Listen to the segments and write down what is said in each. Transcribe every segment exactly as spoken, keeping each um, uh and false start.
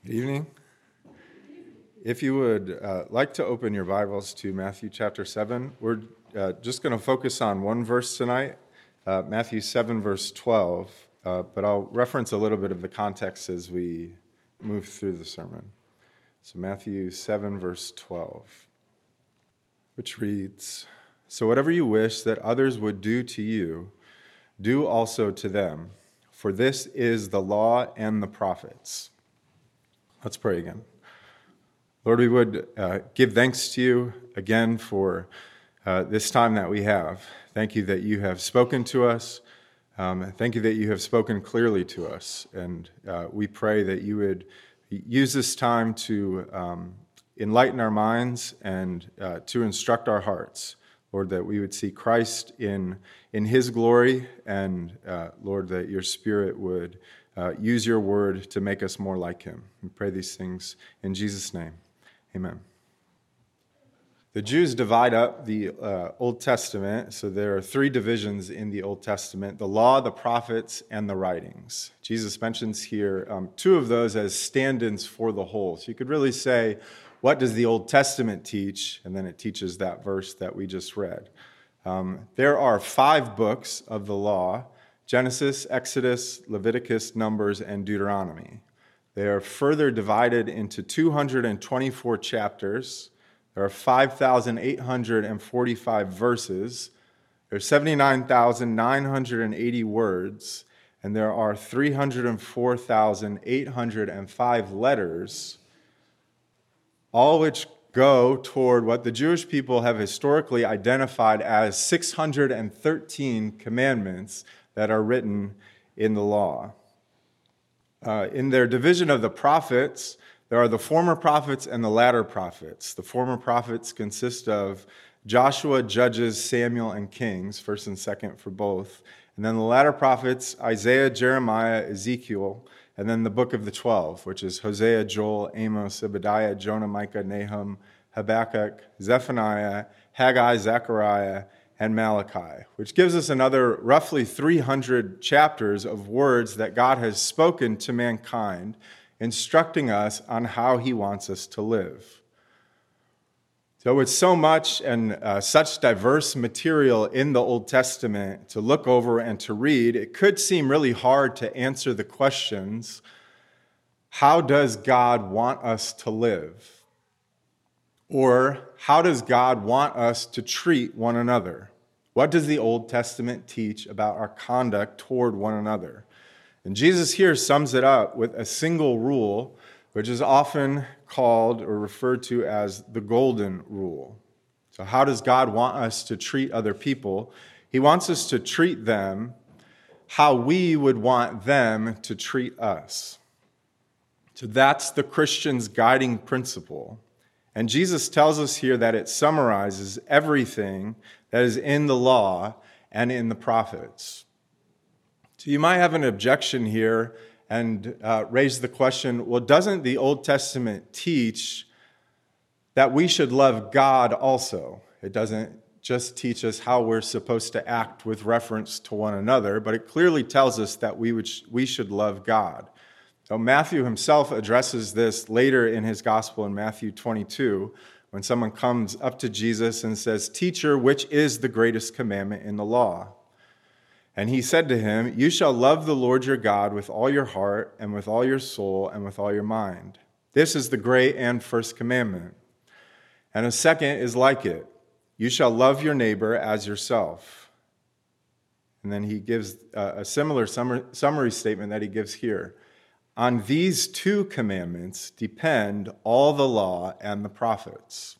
Good evening. If you would uh, like to open your Bibles to Matthew chapter seven, we're uh, just going to focus on one verse tonight, uh, Matthew seven, verse twelve, uh, but I'll reference a little bit of the context as we move through the sermon. So Matthew seven, verse twelve, which reads, "So whatever you wish that others would do to you, do also to them, for this is the law and the prophets." Let's pray again. Lord, we would uh, give thanks to you again for uh, this time that we have. Thank you that you have spoken to us. Um, thank you that you have spoken clearly to us. And uh, we pray that you would use this time to um, enlighten our minds and uh, to instruct our hearts. Lord, that we would see Christ in, in his glory, and uh, Lord, that your Spirit would uh, use your word to make us more like him. We pray these things in Jesus' name. Amen. The Jews divide up the uh, Old Testament, so there are three divisions in the Old Testament: the law, the prophets, and the writings. Jesus mentions here um, two of those as stand-ins for the whole. So you could really say, what does the Old Testament teach? And then it teaches that verse that we just read. Um, there are five books of the law: Genesis, Exodus, Leviticus, Numbers, and Deuteronomy. They are further divided into two hundred twenty-four chapters. There are five thousand eight hundred forty-five verses. There are seventy-nine thousand nine hundred eighty words. And there are three hundred four thousand eight hundred five letters, all which go toward what the Jewish people have historically identified as six hundred thirteen commandments that are written in the law. Uh, in their division of the prophets, there are the former prophets and the latter prophets. The former prophets consist of Joshua, Judges, Samuel, and Kings, first and second for both. And then the latter prophets, Isaiah, Jeremiah, Ezekiel, and then the book of the twelve, which is Hosea, Joel, Amos, Obadiah, Jonah, Micah, Nahum, Habakkuk, Zephaniah, Haggai, Zechariah, and Malachi, which gives us another roughly three hundred chapters of words that God has spoken to mankind, instructing us on how he wants us to live. So with so much and uh, such diverse material in the Old Testament to look over and to read, it could seem really hard to answer the questions: how does God want us to live? Or how does God want us to treat one another? What does the Old Testament teach about our conduct toward one another? And Jesus here sums it up with a single rule, which is often called or referred to as the golden rule. So how does God want us to treat other people? He wants us to treat them how we would want them to treat us. So that's the Christian's guiding principle. And Jesus tells us here that it summarizes everything that is in the law and in the prophets. So you might have an objection here and uh, raise the question, well, doesn't the Old Testament teach that we should love God also? It doesn't just teach us how we're supposed to act with reference to one another, but it clearly tells us that we would, we should love God. So Matthew himself addresses this later in his gospel in Matthew twenty-two, when someone comes up to Jesus and says, "Teacher, which is the greatest commandment in the law?" And he said to him, "You shall love the Lord your God with all your heart and with all your soul and with all your mind. This is the great and first commandment. And a second is like it. You shall love your neighbor as yourself." And then he gives a similar summary statement that he gives here. "On these two commandments depend all the law and the prophets."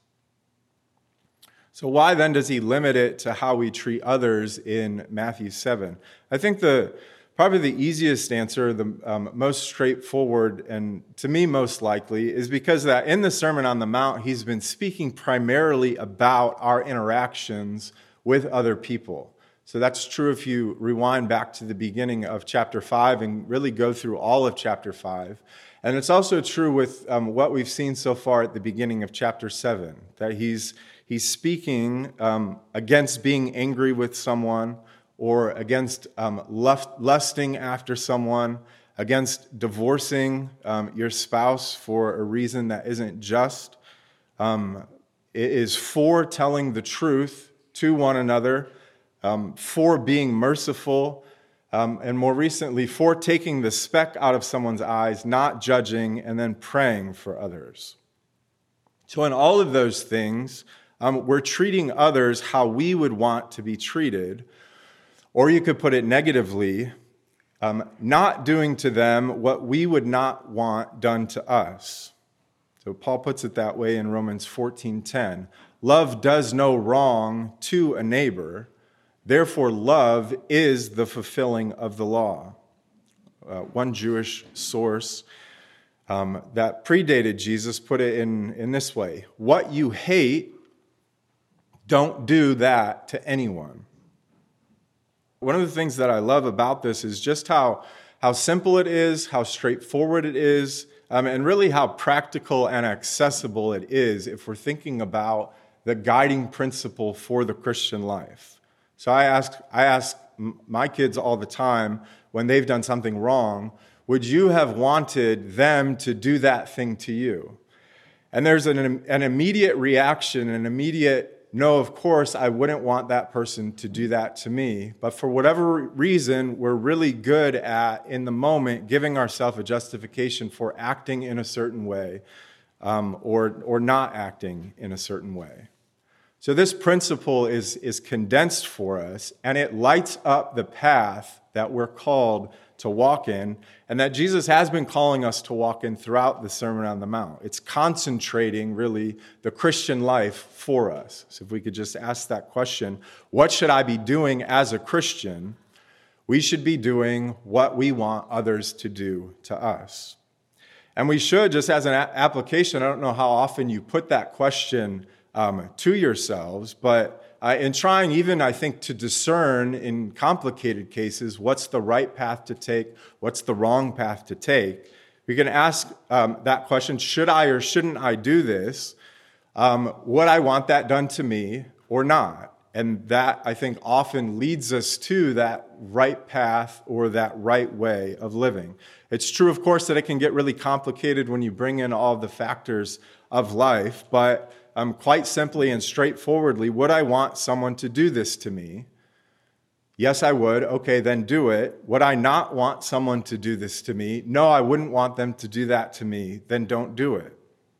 So why then does he limit it to how we treat others in Matthew seven? I think the probably the easiest answer, the um, most straightforward, and to me most likely, is because that in the Sermon on the Mount, he's been speaking primarily about our interactions with other people. So that's true if you rewind back to the beginning of chapter five and really go through all of chapter five. And it's also true with um, what we've seen so far at the beginning of chapter seven, that he's he's speaking um, against being angry with someone, or against um, lust, lusting after someone, against divorcing um, your spouse for a reason that isn't just. Um, it is for telling the truth to one another, um, for being merciful, um, and more recently, for taking the speck out of someone's eyes, not judging, and then praying for others. So in all of those things, um, we're treating others how we would want to be treated, or you could put it negatively, um, not doing to them what we would not want done to us. So Paul puts it that way in Romans fourteen ten. Love does no wrong to a neighbor. Therefore, love is the fulfilling of the law. Uh, one Jewish source um, that predated Jesus put it in, in this way. What you hate, don't do that to anyone. One of the things that I love about this is just how, how simple it is, how straightforward it is, um, and really how practical and accessible it is if we're thinking about the guiding principle for the Christian life. So I ask, I ask my kids all the time when they've done something wrong, would you have wanted them to do that thing to you? And there's an, an immediate reaction, an immediate, no, of course, I wouldn't want that person to do that to me. But for whatever reason, we're really good at, in the moment, giving ourselves a justification for acting in a certain way um, or, or not acting in a certain way. So this principle is, is condensed for us, and it lights up the path that we're called to walk in, and that Jesus has been calling us to walk in throughout the Sermon on the Mount. It's concentrating, really, the Christian life for us. So if we could just ask that question, what should I be doing as a Christian? We should be doing what we want others to do to us. And we should, just as an a- application, I don't know how often you put that question Um, to yourselves, but uh, in trying even, I think, to discern in complicated cases what's the right path to take, what's the wrong path to take, we can ask um, that question, should I or shouldn't I do this? Um, would I want that done to me or not? And that, I think, often leads us to that right path or that right way of living. It's true, of course, that it can get really complicated when you bring in all the factors of life, but Um, quite simply and straightforwardly, would I want someone to do this to me? Yes, I would. Okay, then do it. Would I not want someone to do this to me? No, I wouldn't want them to do that to me. Then don't do it.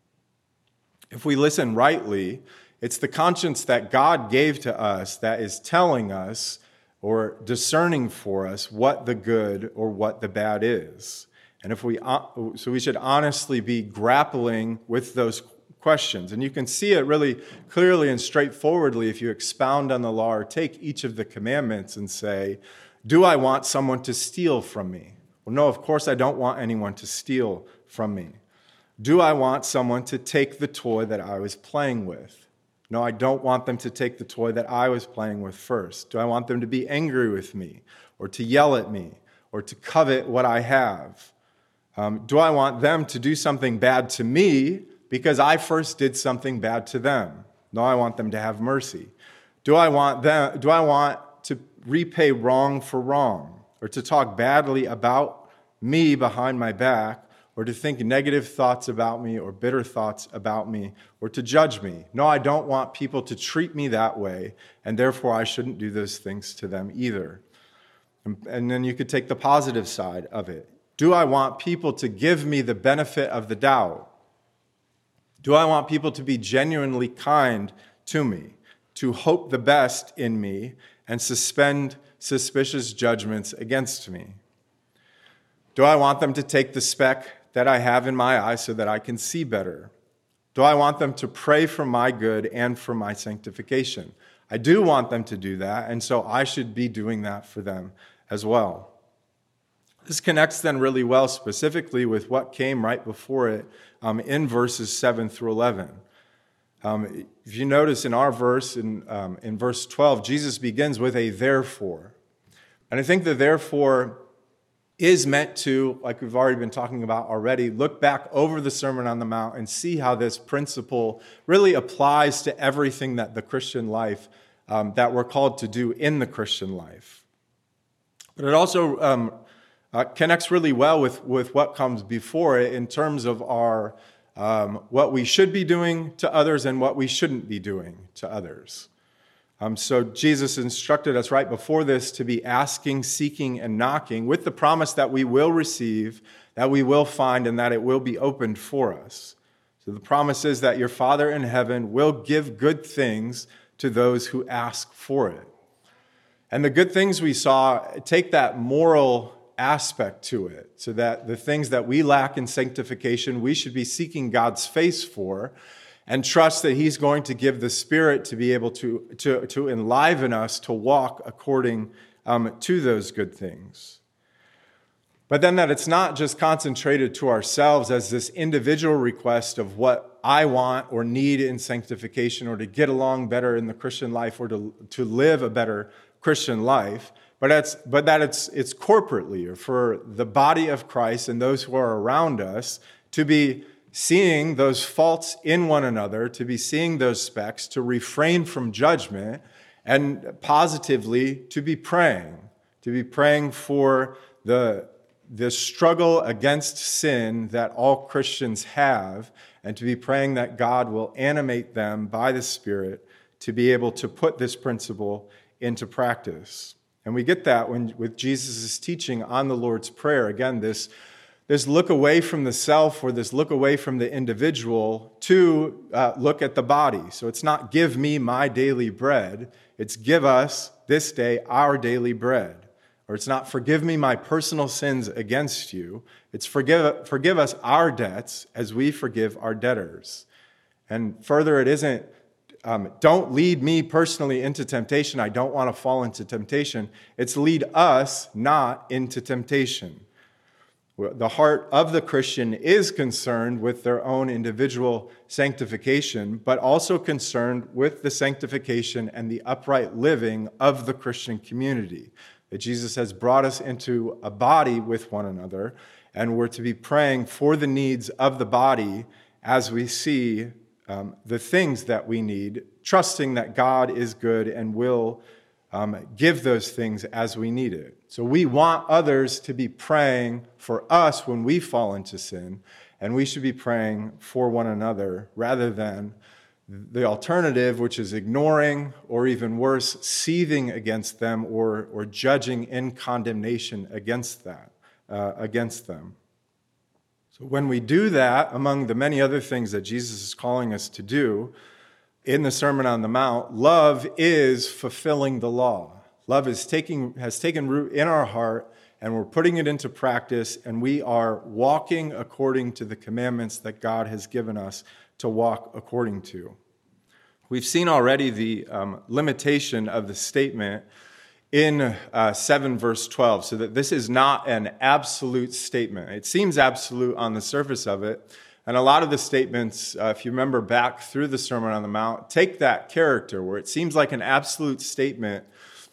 If we listen rightly, it's the conscience that God gave to us that is telling us or discerning for us what the good or what the bad is. And if we, so we should honestly be grappling with those questions. And you can see it really clearly and straightforwardly if you expound on the law or take each of the commandments and say, do I want someone to steal from me? Well, no, of course I don't want anyone to steal from me. Do I want someone to take the toy that I was playing with? No, I don't want them to take the toy that I was playing with first. Do I want them to be angry with me or to yell at me or to covet what I have? Um, do I want them to do something bad to me because I first did something bad to them? No, I want them to have mercy. Do I want them, do I want to repay wrong for wrong, or to talk badly about me behind my back, or to think negative thoughts about me or bitter thoughts about me, or to judge me? No, I don't want people to treat me that way, and therefore I shouldn't do those things to them either. And, and then you could take the positive side of it. Do I want people to give me the benefit of the doubt? Do I want people to be genuinely kind to me, to hope the best in me, and suspend suspicious judgments against me? Do I want them to take the speck that I have in my eye so that I can see better? Do I want them to pray for my good and for my sanctification? I do want them to do that, and so I should be doing that for them as well. This connects then really well specifically with what came right before it um, in verses seven through eleven. Um, if you notice in our verse, in, um, in verse twelve, Jesus begins with a therefore. And I think the therefore is meant to, like we've already been talking about already, look back over the Sermon on the Mount and see how this principle really applies to everything that the Christian life, um, that we're called to do in the Christian life. But it also um, uh, connects really well with, with what comes before it in terms of our um, what we should be doing to others and what we shouldn't be doing to others. Um, so Jesus instructed us right before this to be asking, seeking, and knocking with the promise that we will receive, that we will find, and that it will be opened for us. So the promise is that your Father in heaven will give good things to those who ask for it. And the good things we saw take that moral aspect to it, so that the things that we lack in sanctification, we should be seeking God's face for, and trust that he's going to give the Spirit to be able to, to, to enliven us to walk according um, to those good things. But then that it's not just concentrated to ourselves as this individual request of what I want or need in sanctification or to get along better in the Christian life or to, to live a better Christian life, but, it's, but that it's, it's corporately or for the body of Christ and those who are around us to be seeing those faults in one another, to be seeing those specks, to refrain from judgment, and positively to be praying, to be praying for the, the struggle against sin that all Christians have, and to be praying that God will animate them by the Spirit to be able to put this principle into practice. And we get that when with Jesus' teaching on the Lord's Prayer. Again, this This look away from the self or this look away from the individual to uh, look at the body. So it's not give me my daily bread. It's give us this day our daily bread. Or it's not forgive me my personal sins against you. It's forgive, forgive us our debts as we forgive our debtors. And further, it isn't um, don't lead me personally into temptation. I don't want to fall into temptation. It's lead us not into temptation. The heart of the Christian is concerned with their own individual sanctification, but also concerned with the sanctification and the upright living of the Christian community. That Jesus has brought us into a body with one another, and we're to be praying for the needs of the body as we see um, the things that we need, trusting that God is good and will Um, give those things as we need it. So we want others to be praying for us when we fall into sin, and we should be praying for one another rather than the alternative, which is ignoring or even worse, seething against them or, or judging in condemnation against that, uh, against them. So when we do that, among the many other things that Jesus is calling us to do, in the Sermon on the Mount, love is fulfilling the law. Love is taking, has taken root in our heart, and we're putting it into practice, and we are walking according to the commandments that God has given us to walk according to. We've seen already the um, limitation of the statement in uh, seven verse twelve, so that this is not an absolute statement. It seems absolute on the surface of it. And a lot of the statements, uh, if you remember back through the Sermon on the Mount, take that character where it seems like an absolute statement,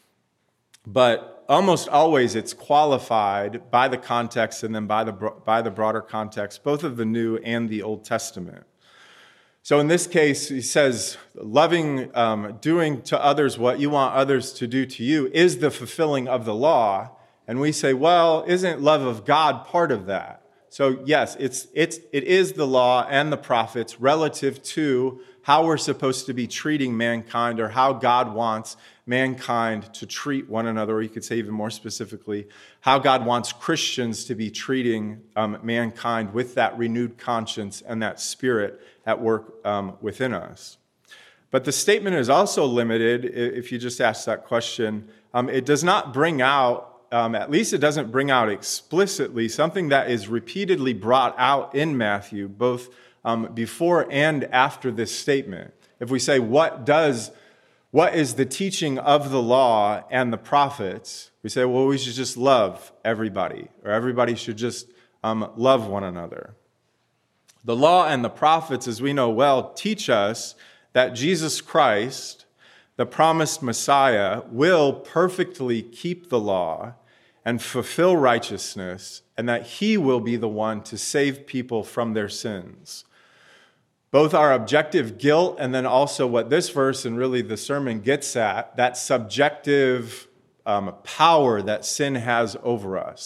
but almost always it's qualified by the context and then by the, by the broader context, both of the New and the Old Testament. So in this case, he says, loving, um, doing to others what you want others to do to you is the fulfilling of the law. And we say, well, isn't love of God part of that? So yes, it's it's it is the law and the prophets relative to how we're supposed to be treating mankind or how God wants mankind to treat one another, or you could say even more specifically, how God wants Christians to be treating um, mankind with that renewed conscience and that spirit at work um, within us. But the statement is also limited, if you just ask that question. Um, it does not bring out Um, at least it doesn't bring out explicitly something that is repeatedly brought out in Matthew, both um, before and after this statement. If we say, what does, what is the teaching of the law and the prophets? We say, well, we should just love everybody, or everybody should just um, love one another. The law and the prophets, as we know well, teach us that Jesus Christ, the promised Messiah, will perfectly keep the law and fulfill righteousness, and that he will be the one to save people from their sins. Both our objective guilt and then also what this verse and really the sermon gets at, that subjective um, power that sin has over us.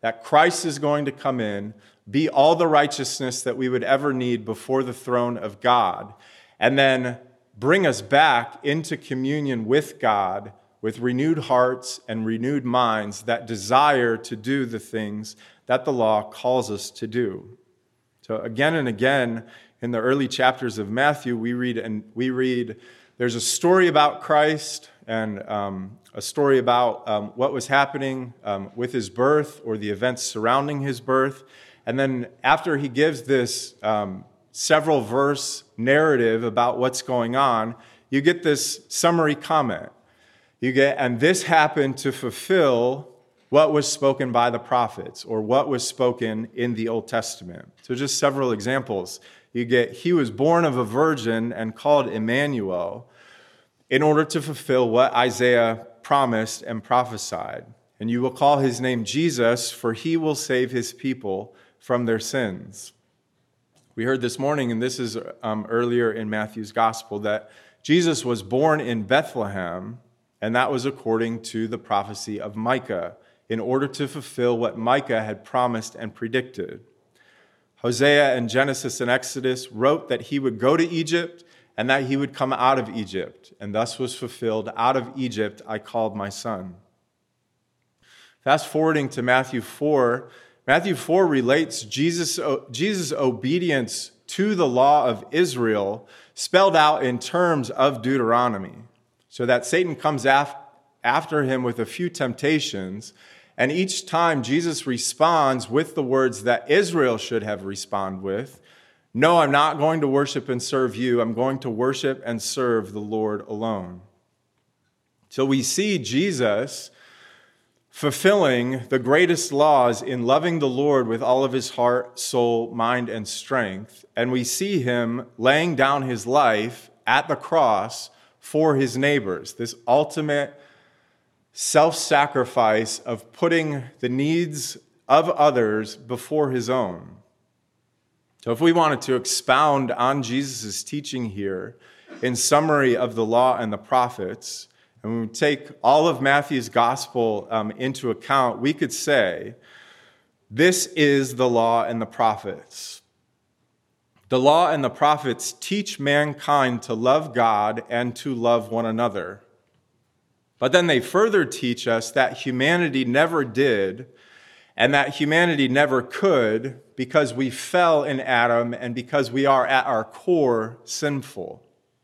that Christ is going to come in, be all the righteousness that we would ever need before the throne of God, and then bring us back into communion with God with renewed hearts and renewed minds that desire to do the things that the law calls us to do. So again and again in the early chapters of Matthew, we read and we read there's a story about Christ and um, a story about um, what was happening um, with his birth or the events surrounding his birth. And then after he gives this um, several verse narrative about what's going on, you get this summary comment. You get, and this happened to fulfill what was spoken by the prophets or what was spoken in the Old Testament. So just several examples. You get, he was born of a virgin and called Emmanuel in order to fulfill what Isaiah promised and prophesied. And you will call his name Jesus, for he will save his people from their sins. We heard this morning, and this is um, earlier in Matthew's gospel, that Jesus was born in Bethlehem, and that was according to the prophecy of Micah, in order to fulfill what Micah had promised and predicted. Hosea in Genesis and Exodus wrote that he would go to Egypt and that he would come out of Egypt, and thus was fulfilled, out of Egypt I called my son. Fast forwarding to Matthew four, Matthew four relates Jesus' Jesus' obedience to the law of Israel spelled out in terms of Deuteronomy, so that Satan comes af- after him with a few temptations, and each time Jesus responds with the words that Israel should have responded with. No, I'm not going to worship and serve you. I'm going to worship and serve the Lord alone. So we see Jesus fulfilling the greatest laws in loving the Lord with all of his heart, soul, mind, and strength. And we see him laying down his life at the cross for his neighbors, this ultimate self-sacrifice of putting the needs of others before his own. So if we wanted to expound on Jesus' teaching here in summary of the law and the prophets, and we take all of Matthew's gospel um, into account, we could say, this is the law and the prophets. The law and the prophets teach mankind to love God and to love one another. But then they further teach us that humanity never did, and that humanity never could, because we fell in Adam and because we are at our core sinful.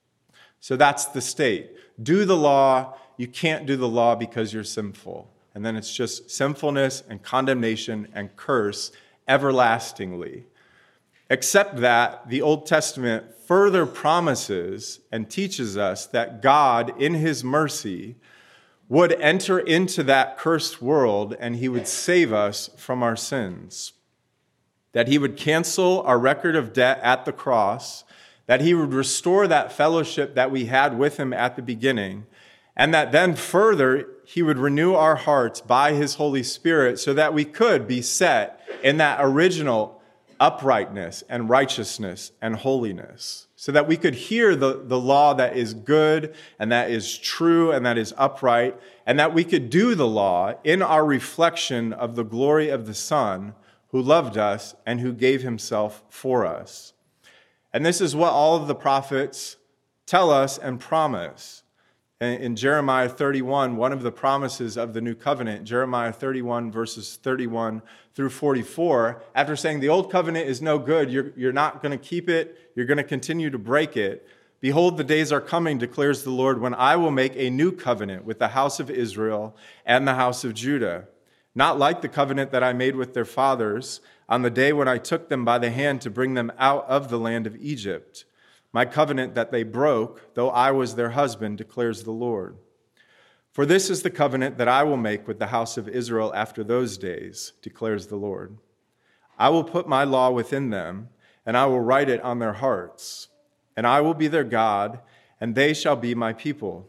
So that's the state. Do the law. You can't do the law because you're sinful. And then it's just sinfulness and condemnation and curse everlastingly. Except that the Old Testament further promises and teaches us that God, in his mercy, would enter into that cursed world and he would save us from our sins. That he would cancel our record of debt at the cross, that he would restore that fellowship that we had with him at the beginning, and that then further he would renew our hearts by his Holy Spirit so that we could be set in that original uprightness and righteousness and holiness, so that we could hear the, the law that is good and that is true and that is upright, and that we could do the law in our reflection of the glory of the Son who loved us and who gave himself for us. And this is what all of the prophets tell us and promise. In Jeremiah thirty-one, one of the promises of the new covenant, Jeremiah thirty-one, verses thirty-one through forty-four, after saying the old covenant is no good, you're, you're not going to keep it, you're going to continue to break it. Behold, the days are coming, declares the Lord, when I will make a new covenant with the house of Israel and the house of Judah, not like the covenant that I made with their fathers on the day when I took them by the hand to bring them out of the land of Egypt. My covenant that they broke, though I was their husband, declares the Lord. For this is the covenant that I will make with the house of Israel after those days, declares the Lord. I will put my law within them, and I will write it on their hearts. And I will be their God, and they shall be my people.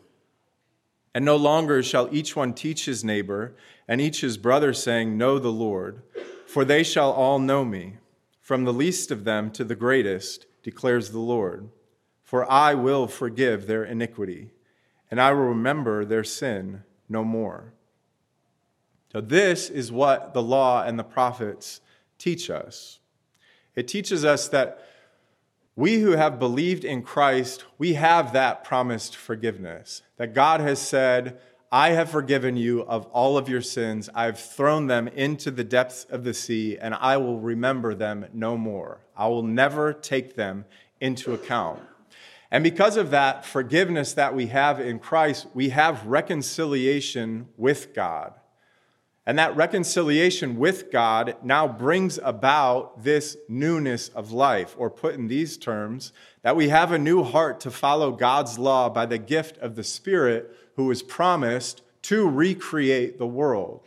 And no longer shall each one teach his neighbor, and each his brother, saying, Know the Lord. For they shall all know me, from the least of them to the greatest, declares the Lord. For I will forgive their iniquity, and I will remember their sin no more. So this is what the law and the prophets teach us. It teaches us that we who have believed in Christ, we have that promised forgiveness. That God has said, I have forgiven you of all of your sins. I've thrown them into the depths of the sea, and I will remember them no more. I will never take them into account. And because of that forgiveness that we have in Christ, we have reconciliation with God. And that reconciliation with God now brings about this newness of life, or put in these terms, that we have a new heart to follow God's law by the gift of the Spirit who was promised to recreate the world.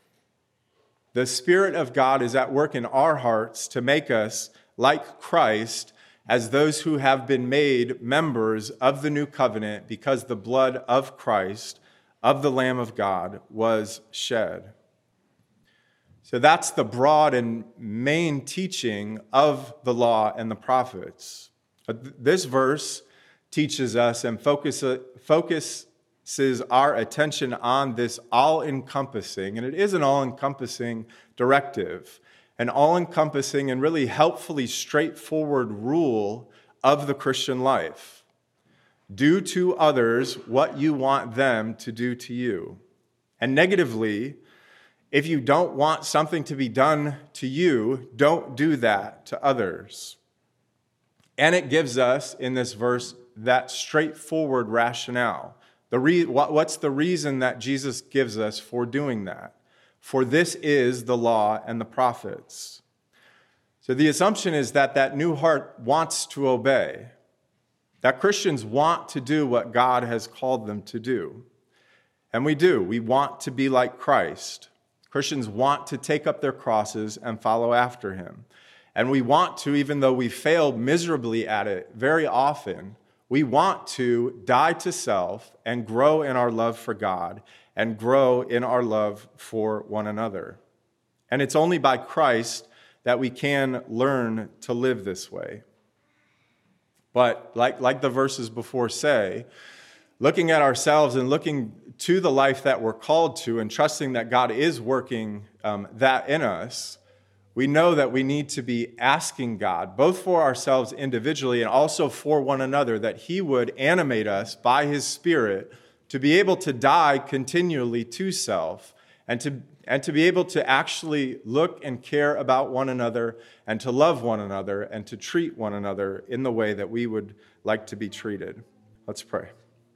The Spirit of God is at work in our hearts to make us like Christ as those who have been made members of the new covenant because the blood of Christ, of the Lamb of God, was shed. So that's the broad and main teaching of the law and the prophets. This verse teaches us and focuses our attention on this all-encompassing, and it is an all-encompassing directive, an all-encompassing and really helpfully straightforward rule of the Christian life. Do to others what you want them to do to you. And negatively, if you don't want something to be done to you, don't do that to others. And it gives us, in this verse, that straightforward rationale. The re- what's the reason that Jesus gives us for doing that? For this is the law and the prophets. So the assumption is that that new heart wants to obey, that Christians want to do what God has called them to do. And we do. We want to be like Christ. Christians want to take up their crosses and follow after him. And we want to, even though we fail miserably at it very often, we want to die to self and grow in our love for God and grow in our love for one another. And it's only by Christ that we can learn to live this way. But like, like the verses before say, looking at ourselves and looking to the life that we're called to and trusting that God is working um, that in us, we know that we need to be asking God, both for ourselves individually and also for one another, that he would animate us by his Spirit to be able to die continually to self and to, and to be able to actually look and care about one another and to love one another and to treat one another in the way that we would like to be treated. Let's pray.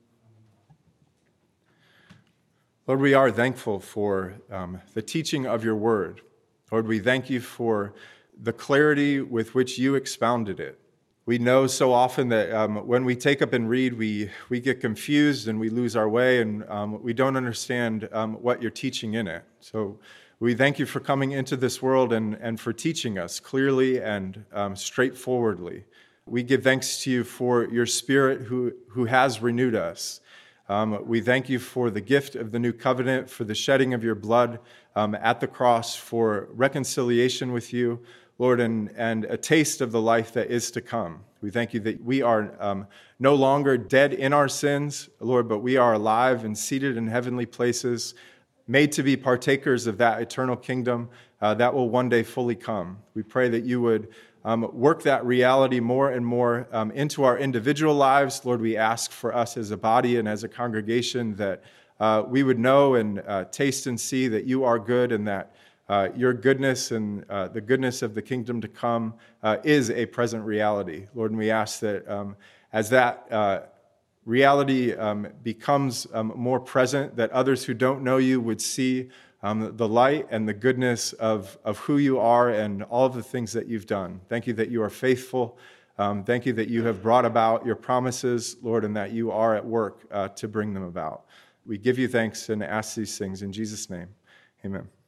Lord, we are thankful for um, the teaching of your word. Lord, we thank you for the clarity with which you expounded it. We know so often that um, when we take up and read, we, we get confused and we lose our way and um, we don't understand um, what you're teaching in it. So we thank you for coming into this world and, and for teaching us clearly and um, straightforwardly. We give thanks to you for your Spirit who, who has renewed us. Um, we thank you for the gift of the new covenant, for the shedding of your blood um, at the cross, for reconciliation with you, Lord, and, and a taste of the life that is to come. We thank you that we are um, no longer dead in our sins, Lord, but we are alive and seated in heavenly places, made to be partakers of that eternal kingdom uh, that will one day fully come. We pray that you would Um, work that reality more and more um, into our individual lives. Lord, we ask for us as a body and as a congregation that uh, we would know and uh, taste and see that you are good and that uh, your goodness and uh, the goodness of the kingdom to come uh, is a present reality. Lord, and we ask that um, as that uh, reality um, becomes um, more present, that others who don't know you would see Um, the light and the goodness of, of who you are and all of the things that you've done. Thank you that you are faithful. Um, thank you that you have brought about your promises, Lord, and that you are at work uh, to bring them about. We give you thanks and ask these things in Jesus' name. Amen.